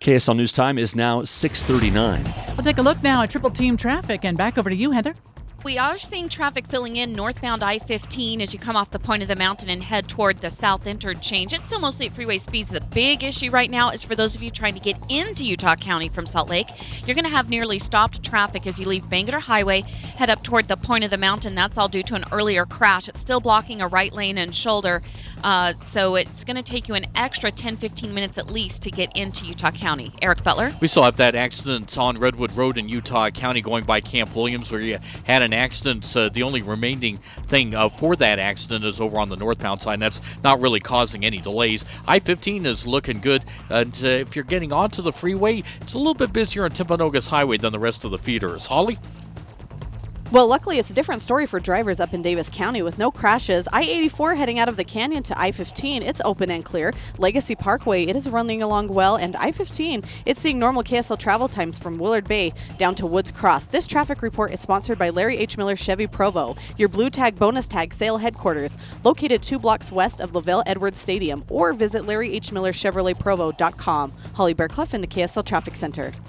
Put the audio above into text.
KSL News Time is now 6:39. We'll take a look now at Triple Team traffic and back over to you, Heather. We are seeing traffic filling in northbound I-15 as you come off the point of the mountain and head toward the south interchange. It's still mostly at freeway speeds. The big issue right now is for those of you trying to get into Utah County from Salt Lake. You're going to have nearly stopped traffic as you leave Bangerter Highway, head up toward the point of the mountain. That's all due to an earlier crash. It's still blocking a right lane and shoulder, so it's going to take you an extra 10-15 minutes at least to get into Utah County. Eric Butler? We still have that accident on Redwood Road in Utah County going by Camp Williams where you had an accident. The only remaining thing for that accident is over on the northbound side, and that's not really causing any delays. I-15 is looking good, and if you're getting onto the freeway, it's a little bit busier on Timpanogos Highway than the rest of the feeders. Holly? Well, luckily, it's a different story for drivers up in Davis County with no crashes. I-84 heading out of the canyon to I-15, it's open and clear. Legacy Parkway, it is running along well. And I-15, it's seeing normal KSL travel times from Willard Bay down to Woods Cross. This traffic report is sponsored by Larry H. Miller Chevy Provo, your Blue Tag Bonus Tag sale headquarters, located 2 blocks west of LaVelle Edwards Stadium, or visit LarryHMillerChevroletProvo.com. Holly Bearclough in the KSL Traffic Center.